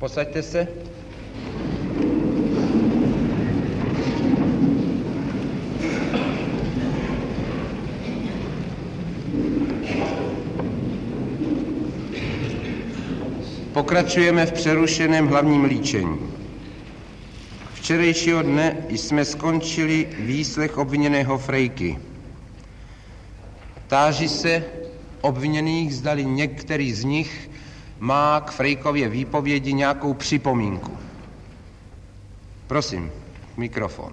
Posaďte se. Pokračujeme v přerušeném hlavním líčení. Včerejšího dne jsme skončili výslech obviněného Frejky. Táži se obviněných, zdali některý z nich má k Frejkově výpovědi nějakou připomínku. Prosím, mikrofon.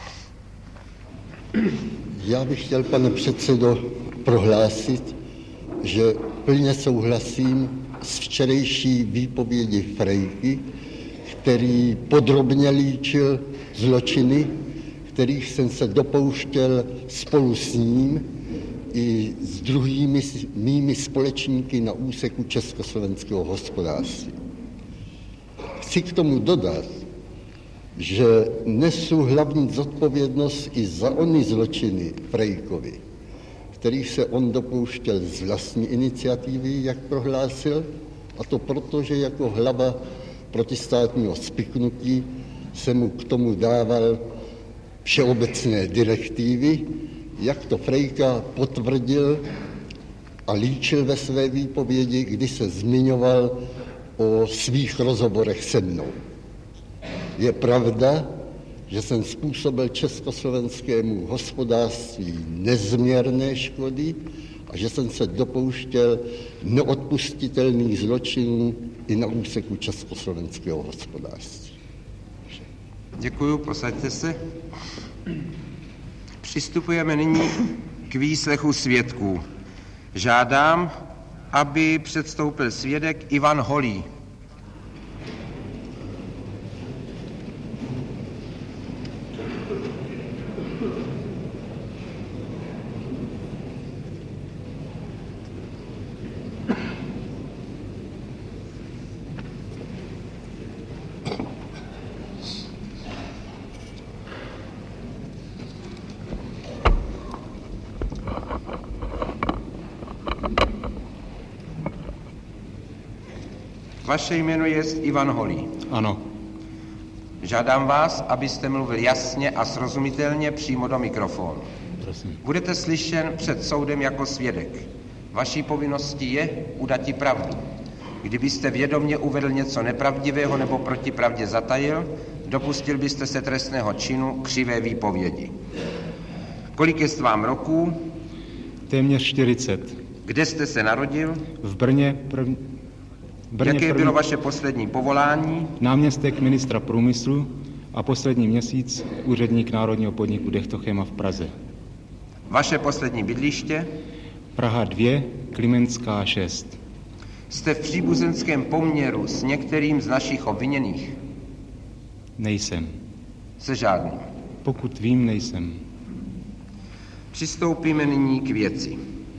Já bych chtěl, pane předsedo, prohlásit, že plně souhlasím s včerejší výpovědi Frejky, který podrobně líčil zločiny, kterých jsem se dopouštěl spolu s ním i s druhými mými společníky na úseku československého hospodářství. Chci k tomu dodat, že nesu hlavní zodpovědnost i za ony zločiny Frejkovi, kterých se on dopouštěl z vlastní iniciativy, jak prohlásil, a to proto, že jako hlava protistátního spiknutí se mu k tomu dával všeobecné direktivy, jak to Frejka potvrdil a líčil ve své výpovědi, kdy se zmiňoval o svých rozhovorech se mnou. Je pravda, že jsem způsobil československému hospodářství nezměrné škody a že jsem se dopouštěl neodpustitelných zločinů i na úseku československého hospodářství. Děkuju, posaďte se. Přistupujeme nyní k výslechu svědků. Žádám, aby předstoupil svědek Ivan Holý. Vaše jméno je Ivan Holý. Ano. Žádám vás, abyste mluvil jasně a srozumitelně přímo do mikrofonu. Prosím. Budete slyšen před soudem jako svědek. Vaší povinností je udati pravdu. Kdybyste vědomě uvedl něco nepravdivého nebo proti pravdě zatajil, dopustil byste se trestného činu křivé výpovědi. Kolik je vám roků? Téměř 40. Kde jste se narodil? V Brně. Jaké bylo vaše poslední povolání? Náměstek ministra průmyslu a poslední měsíc úředník Národního podniku Dechtochema v Praze. Vaše poslední bydliště? Praha 2, Klimenská 6. Jste v příbuzenském poměru s některým z našich obviněných? Nejsem. Se žádným. Pokud vím, nejsem. Přistoupíme nyní k věci.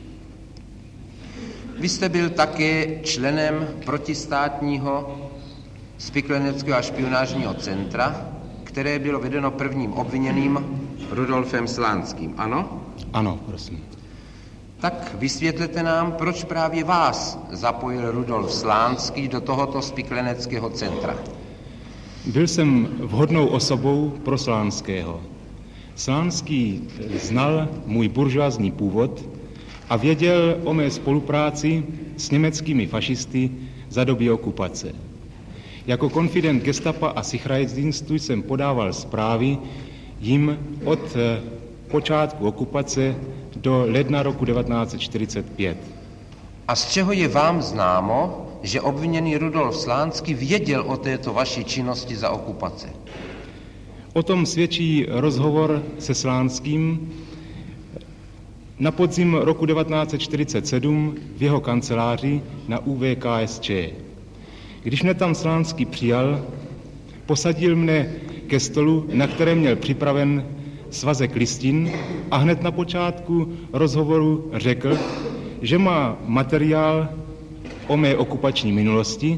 Vy jste byl také členem protistátního spikleneckého a špionážního centra, které bylo vedeno prvním obviněným Rudolfem Slánským, ano? Ano, prosím. Tak vysvětlete nám, proč právě vás zapojil Rudolf Slánský do tohoto spikleneckého centra. Byl jsem vhodnou osobou pro Slánského. Slánský znal můj buržoazní původ a věděl o mé spolupráci s německými fašisty za doby okupace. Jako konfident gestapa a Sicherheitsdienstu jsem podával zprávy jim od počátku okupace do ledna roku 1945. A z čeho je vám známo, že obviněný Rudolf Slánský věděl o této vaší činnosti za okupace? O tom svědčí rozhovor se Slánským na podzim roku 1947 v jeho kanceláři na UVKSČ. Když mne tam Slánský přijal, posadil mne ke stolu, na kterém měl připraven svazek listin a hned na počátku rozhovoru řekl, že má materiál o mé okupační minulosti,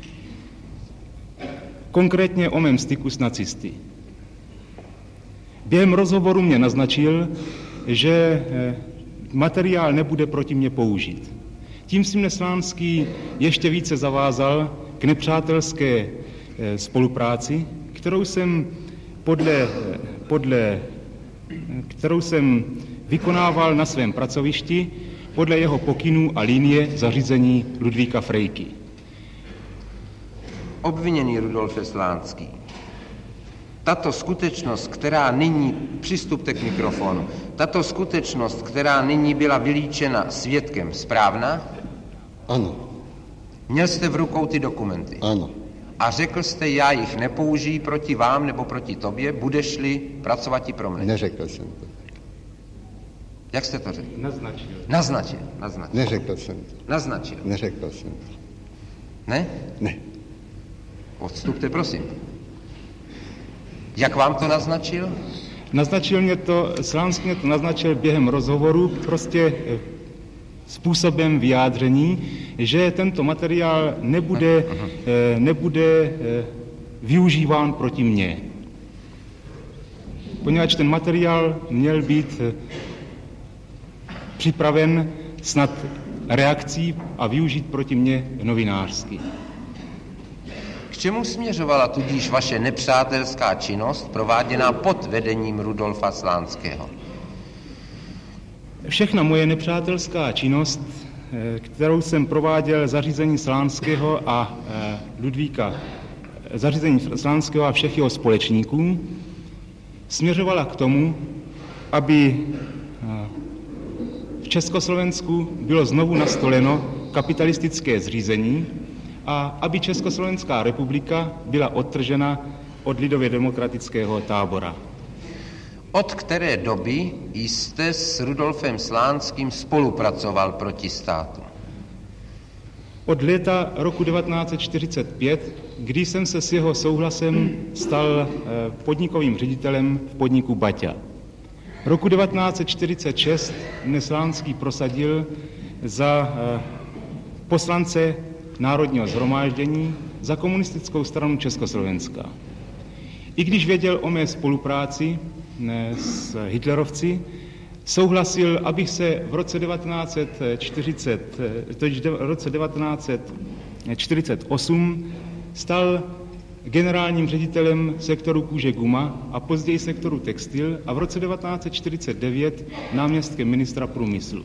konkrétně o mém styku s nacisty. Během rozhovoru mě naznačil, že materiál nebude proti mně použit. Tím si mne Slánský ještě více zavázal k nepřátelské spolupráci, kterou jsem vykonával na svém pracovišti podle jeho pokynů a linie zařízení Ludvíka Frejky. Obviněný Rudolfe Slánský, tato skutečnost, která nyní, přistupte k mikrofonu, tato skutečnost, která nyní byla vylíčena svědkem, správná? Ano. Měl jste v rukou ty dokumenty? Ano. A řekl jste, já jich nepoužiji proti vám nebo proti tobě, budeš-li pracovat i pro mne. Neřekl jsem to. Jak jste to řekl? Naznačil. Naznačil. Neřekl jsem to. Naznačil. Neřekl jsem to. Ne? Ne. Odstupte, prosím. Jak vám to naznačil? Slánský mě to naznačil během rozhovoru, prostě způsobem vyjádření, že tento materiál nebude využíván proti mně. Poněvadž ten materiál měl být připraven snad reakcí a využít proti mně novinářsky. K čemu směřovala tudíž vaše nepřátelská činnost prováděná pod vedením Rudolfa Slánského? Všechna moje nepřátelská činnost, kterou jsem prováděl zařízení Slánského a zařízení Slánského a všech jeho společníků, směřovala k tomu, aby v Československu bylo znovu nastoleno kapitalistické zřízení a aby Československá republika byla odtržena od lidově demokratického tábora. Od které doby jste s Rudolfem Slánským spolupracoval proti státu? Od léta roku 1945, kdy jsem se s jeho souhlasem stal podnikovým ředitelem v podniku Baťa. Roku 1946 mne Slánský prosadil za poslance Národního shromáždění za komunistickou stranu Československa. I když věděl o mé spolupráci s hitlerovci, souhlasil, abych se v roce 1948 stal generálním ředitelem sektoru kůže guma a později sektoru textil a v roce 1949 náměstkem ministra průmyslu.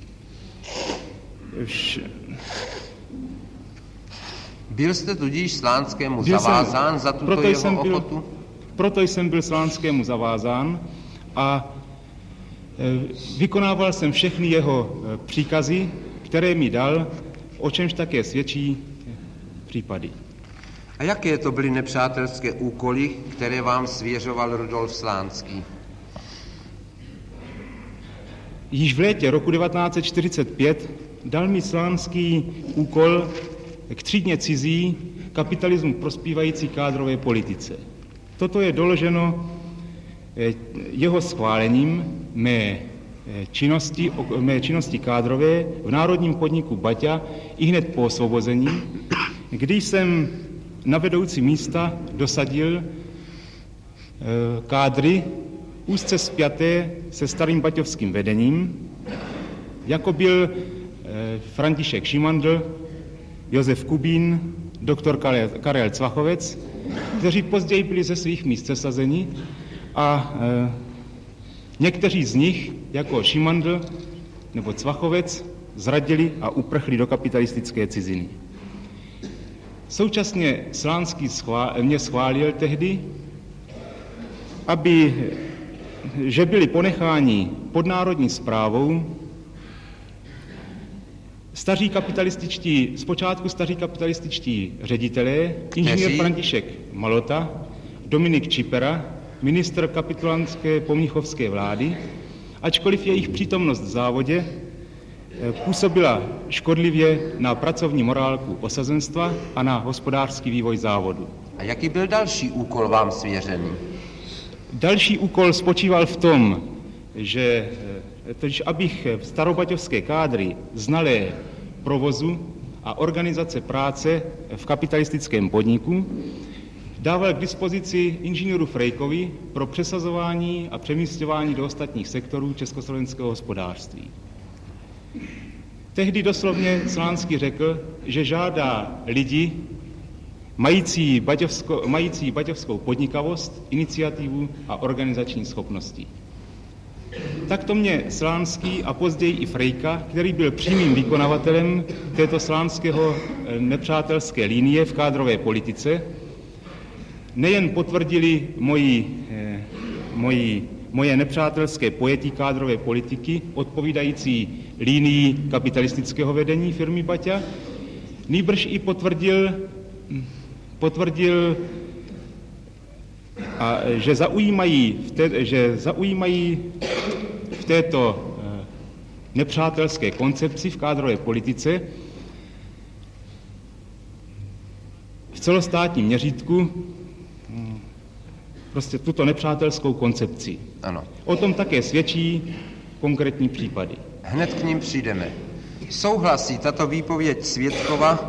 Byl jste tudíž Slánskému zavázán za tuto jeho ochotu? Proto jsem byl Slánskému zavázán a vykonával jsem všechny jeho příkazy, které mi dal, o čemž také svědčí případy. A jaké to byly nepřátelské úkoly, které vám svěřoval Rudolf Slánský? Již v létě roku 1945 dal mi Slánský úkol k třídně cizí kapitalismu prospívající kádrové politice. Toto je doloženo jeho schválením mé činnosti kádrové v národním podniku Baťa ihned po osvobození, kdy jsem na vedoucí místa dosadil kádry úzce spjaté se starým baťovským vedením, jako byl František Šimandl, Josef Kubín, doktor Karel Cvachovec, kteří později byli ze svých míst sesazeni a někteří z nich, jako Šimandl nebo Cvachovec, zradili a uprchli do kapitalistické ciziny. Současně Slánský mě schválil tehdy, že byli ponecháni pod národní správou zpočátku staří kapitalističtí ředitelé, inženýr František Malota, Dominik Čipera, ministr kapitulantské pomnichovské vlády, ačkoliv jejich přítomnost v závodě působila škodlivě na pracovní morálku osazenstva a na hospodářský vývoj závodu. A jaký byl další úkol vám svěřený? Další úkol spočíval v tom, že abych starobaťovské kádry znalé provozu a organizace práce v kapitalistickém podniku dával k dispozici inženýru Frejkovi pro přesazování a přemísťování do ostatních sektorů československého hospodářství. Tehdy doslovně Slánský řekl, že žádá lidi, mající baťovskou podnikavost, iniciativu a organizační schopnosti. Takto mě Slánský a později i Frejka, který byl přímým vykonavatelem této slánského nepřátelské linie v kádrové politice, nejen potvrdili moje nepřátelské pojetí kádrové politiky, odpovídající línii kapitalistického vedení firmy Baťa, nýbrž i potvrdil že zaujímají v této nepřátelské koncepci v kádrové politice v celostátním měřítku prostě tuto nepřátelskou koncepci. Ano. O tom také svědčí konkrétní případy. Hned k ním přijdeme. Souhlasí tato výpověď svědkova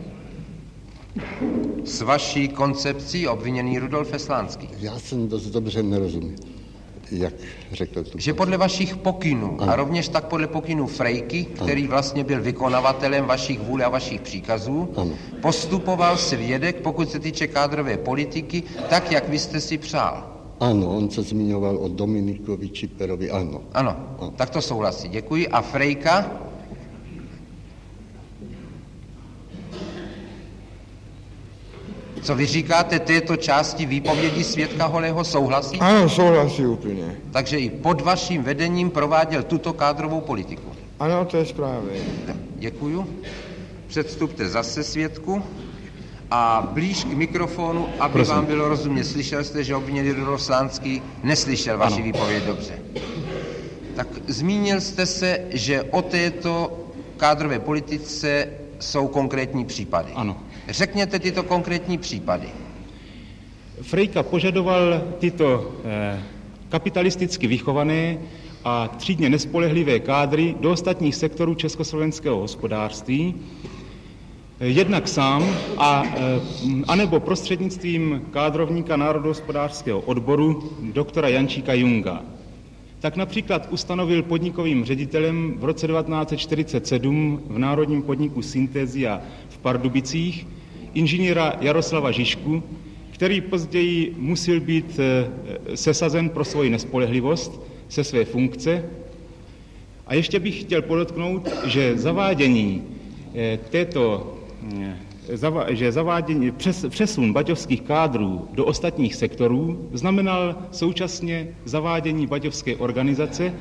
s vaší koncepcí, obviněný Rudolf Slánský? Já jsem dost dobře nerozuměl, jak řekl tu. Že podle vašich pokynů, a rovněž tak podle pokynů Frejky, který vlastně byl vykonavatelem vašich vůle a vašich příkazů, postupoval svědek, pokud se týče kádrové politiky, tak, jak vy jste si přál. Ano, on se zmiňoval o Dominikovi Čiperovi, ano. Ano, tak to souhlasí, děkuji. A Frejka? Co vy říkáte této části výpovědi svědka Holého, souhlasí? Ano, souhlasí úplně. Takže i pod vaším vedením prováděl tuto kádrovou politiku. Ano, to je správně. Děkuju. Předstupte zase svědku a blíž k mikrofonu, aby Prosím. Vám bylo rozumět. Slyšel jste, že obviněný Rudolf Slánský neslyšel vaši výpověď dobře. Tak zmínil jste se, že o této kádrové politice jsou konkrétní případy. Ano. Řekněte tyto konkrétní případy. Frejka požadoval tyto kapitalisticky vychované a třídně nespolehlivé kádry do ostatních sektorů československého hospodářství, jednak sám anebo prostřednictvím kádrovníka národohospodářského odboru doktora Jančíka Junga. Tak například ustanovil podnikovým ředitelem v roce 1947 v Národním podniku Syntézia v Pardubicích inženýra Jaroslava Žižku, který později musel být sesazen pro svoji nespolehlivost se své funkce. A ještě bych chtěl podotknout, že přesun baťovských kádrů do ostatních sektorů znamenal současně zavádění baťovské organizace.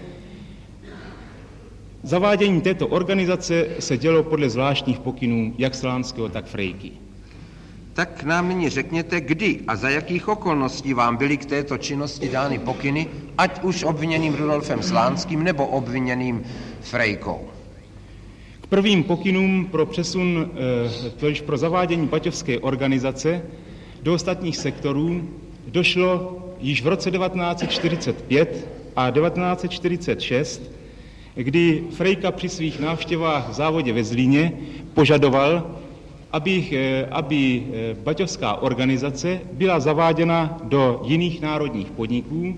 Zavádění této organizace se dělo podle zvláštních pokynů jak Slánského, tak Frejky. Tak nám nyní řekněte, kdy a za jakých okolností vám byly k této činnosti dány pokyny, ať už obviněným Rudolfem Slánským nebo obviněným Frejkou. K prvním pokynům pro přesun, totiž pro zavádění baťovské organizace do ostatních sektorů došlo již v roce 1945 a 1946, kdy Frejka při svých návštěvách v závodě ve Zlíně požadoval, aby baťovská organizace byla zaváděna do jiných národních podniků,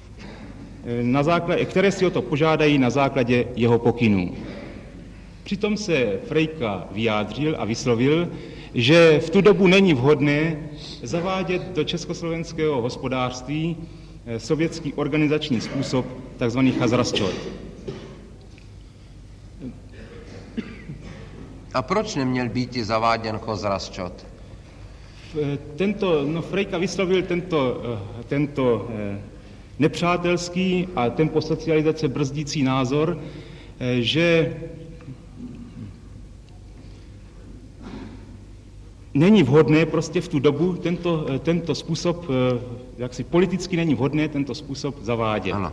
které si o to požádají na základě jeho pokynů. Přitom se Frejka vyjádřil a vyslovil, že v tu dobu není vhodné zavádět do československého hospodářství sovětský organizační způsob tzv. Chazarasčot. A proč neměl být i zaváděn Chazarasčot? Frejka vyslovil tento nepřátelský a tempo socializace brzdící názor, že není vhodné prostě v tu dobu tento způsob, jaksi politicky není vhodné tento způsob zavádět. Ano.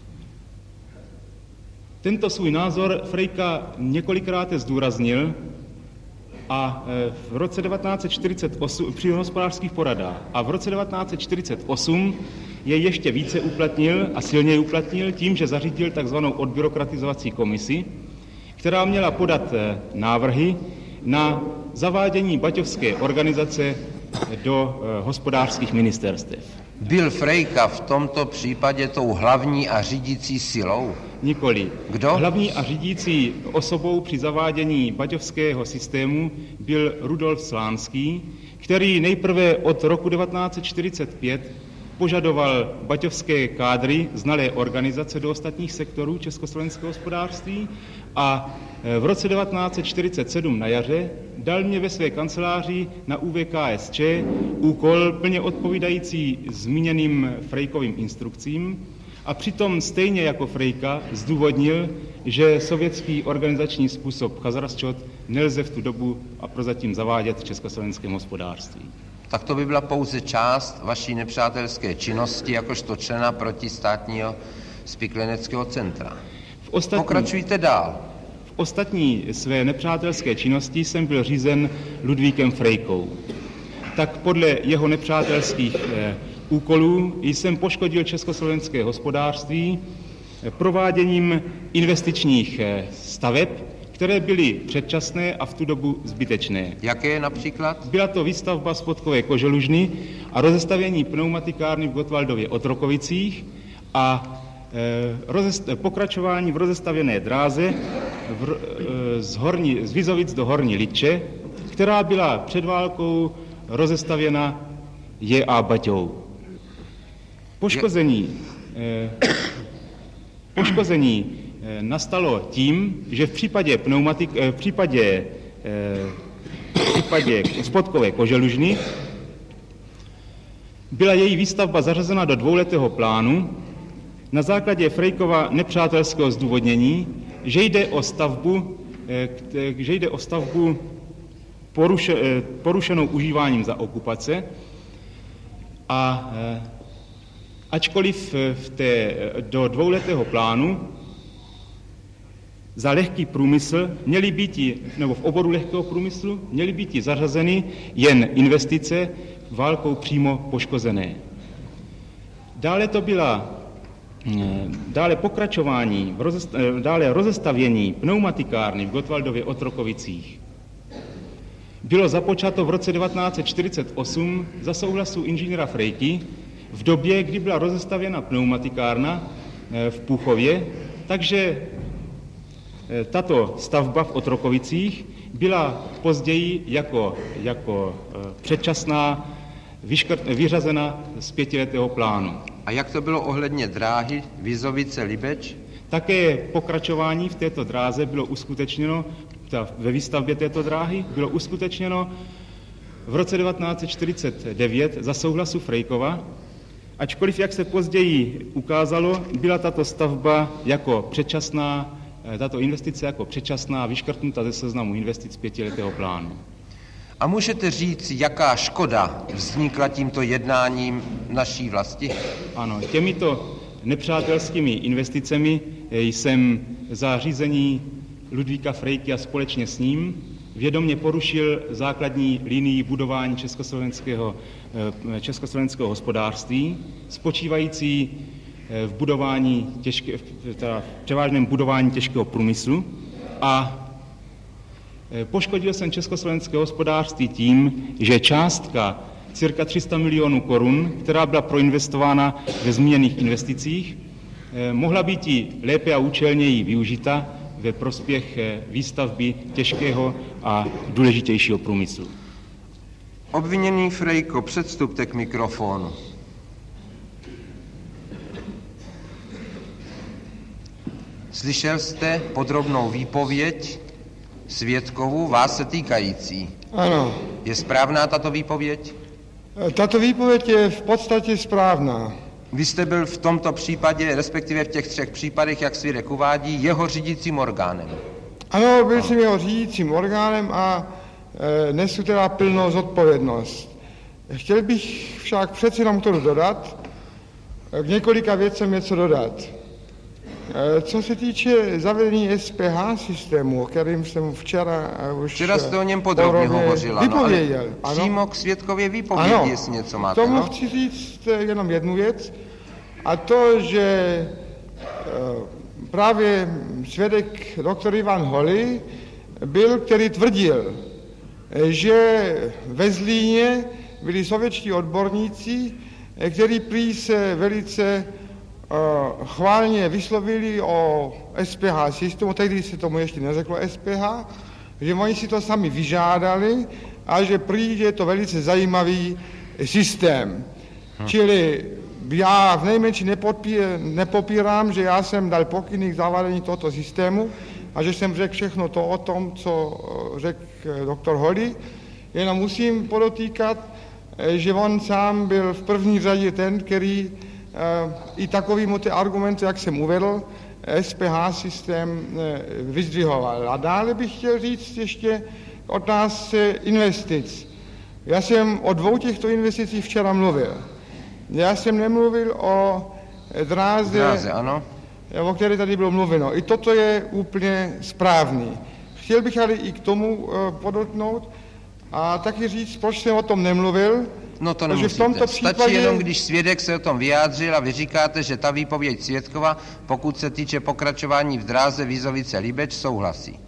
Tento svůj názor Frejka několikrát zdůraznil a v roce 1948 při hospodářských poradách a v roce 1948 je ještě více uplatnil a silněji uplatnil tím, že zařídil takzvanou odbyrokratizovací komisi, která měla podat návrhy na zavádění baťovské organizace do hospodářských ministerstev. Byl Frejka v tomto případě tou hlavní a řídící silou? Nikoli. Kdo? Hlavní a řídící osobou při zavádění baťovského systému byl Rudolf Slánský, který nejprve od roku 1945 požadoval baťovské kádry, znalé organizace do ostatních sektorů československého hospodářství a v roce 1947 na jaře dal mě ve své kanceláři na UVKSČ úkol plně odpovídající zmíněným Frejkovým instrukcím a přitom stejně jako Frejka zdůvodnil, že sovětský organizační způsob chazarščot nelze v tu dobu a prozatím zavádět v československém hospodářství. Tak to by byla pouze část vaší nepřátelské činnosti jakožto člena protistátního spikleneckého centra. Pokračujte dál. V ostatní své nepřátelské činnosti jsem byl řízen Ludvíkem Frejkou. Tak podle jeho nepřátelských úkolů jsem poškodil československé hospodářství prováděním investičních staveb, které byly předčasné a v tu dobu zbytečné. Jaké například? Byla to výstavba spodkové koželužny a rozestavění pneumatikárny v Gottwaldově Otrokovicích a pokračování v rozestavěné dráze z Vizovic do Horní Liče, která byla před válkou rozestavěna J.A. Baťou. Poškození nastalo tím, že v případě spodkové koželužny byla její výstavba zařazena do dvouletého plánu na základě Frejkova nepřátelského zdůvodnění, že jde o stavbu porušenou užíváním za okupace a ačkoliv do dvouletého plánu za lehký průmysl nebo v oboru lehkého průmyslu měly být zařazeny jen investice válkou přímo poškozené. Dále rozestavění pneumatikárny v Gottwaldově Otrokovicích bylo započato v roce 1948 za souhlasu inženýra Frejky v době, kdy byla rozestavěna pneumatikárna v Půchově, takže tato stavba v Otrokovicích byla později jako předčasná vyřazena z pětiletého plánu. A jak to bylo ohledně dráhy Vizovice-Libeč? Také pokračování v této dráze bylo uskutečněno, ve výstavbě této dráhy bylo uskutečněno v roce 1949 za souhlasu Frejkova, ačkoliv, jak se později ukázalo, byla tato stavba jako předčasná, tato investice jako předčasná vyškrtnuta ze seznamu investic pětiletého plánu. A můžete říct, jaká škoda vznikla tímto jednáním naší vlasti? Ano, těmito nepřátelskými investicemi jsem za řízení Ludvíka Frejky a společně s ním vědomě porušil základní linii budování československého hospodářství, spočívající v převážném budování těžkého průmyslu a poškodil jsem československé hospodářství tím, že částka cirka 300 milionů korun, která byla proinvestována ve zmíněných investicích, mohla být i lépe a účelněji využita ve prospěch výstavby těžkého a důležitějšího průmyslu. Obviněný Frejko, předstupte k mikrofonu. Slyšel jste podrobnou výpověď svědkovu, vás se týkající. Ano. Je správná tato výpověď? Tato výpověď je v podstatě správná. Vy jste byl v tomto případě, respektive v těch 3 případech, jak svědek uvádí, jeho řídícím orgánem. Ano, byl jsem jeho řídícím orgánem a nesu teda plnou zodpovědnost. Chtěl bych však přeci jenom to dodat, k několika věcem něco dodat. Co se týče zavedení SPH systému, o kterém jsem včera jste o něm podrobně hovořila, vypověděl. Ale přímo k svědkově výpovědi, jestli něco máte. Tomu chci říct jenom jednu věc, a to, že právě svědek doktor Ivan Holy byl, který tvrdil, že ve Zlíně byli sovětští odborníci, kteří prý se velice chválně vyslovili o SPH systému, tehdy se tomu ještě neřeklo SPH, že oni si to sami vyžádali a že prý je to velice zajímavý systém. Čili já v nejmenší nepopírám, že já jsem dal pokyny k zavádění tohoto systému a že jsem řekl všechno to o tom, co řekl doktor Holý. Jenom musím podotýkat, že on sám byl v první řadě ten, který i takovými ty argumenty, jak jsem uvedl, SPH systém vyzdvihoval. A dále bych chtěl říct ještě otázce investic. Já jsem o 2 těchto investicích včera mluvil. Já jsem nemluvil o dráze, ano. O které tady bylo mluveno. I toto je úplně správný. Chtěl bych ale i k tomu podotknout a taky říct, proč jsem o tom nemluvil. No to nemusíte. V tomto případě... Stačí jenom, když svědek se o tom vyjádřil a vy říkáte, že ta výpověď svědkova, pokud se týče pokračování v dráze Vízovice-Líbeč, souhlasí.